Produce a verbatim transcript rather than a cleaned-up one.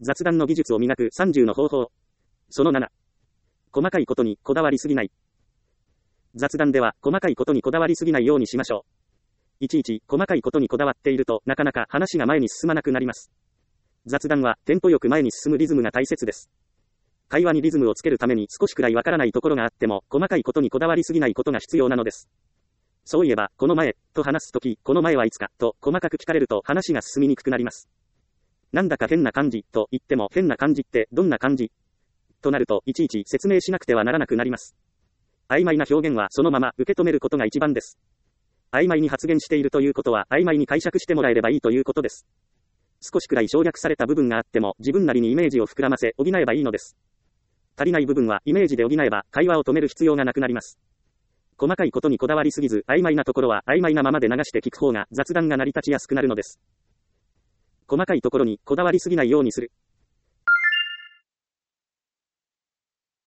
雑談の技術を磨くさんじゅうの方法。そのなな。細かいことにこだわりすぎない。雑談では細かいことにこだわりすぎないようにしましょう。いちいち細かいことにこだわっているとなかなか話が前に進まなくなります。雑談はテンポよく前に進むリズムが大切です。会話にリズムをつけるために少しくらいわからないところがあっても細かいことにこだわりすぎないことが必要なのです。そういえばこの前と話すとき、この前はいつかと細かく聞かれると話が進みにくくなります。なんだか変な感じと言っても変な感じってどんな感じとなるといちいち説明しなくてはならなくなります。曖昧な表現はそのまま受け止めることが一番です。曖昧に発言しているということは曖昧に解釈してもらえればいいということです。少しくらい省略された部分があっても自分なりにイメージを膨らませ補えばいいのです。足りない部分はイメージで補えば会話を止める必要がなくなります。細かいことにこだわりすぎず曖昧なところは曖昧なままで流して聞く方が雑談が成り立ちやすくなるのです。細かいところにこだわりすぎないようにする。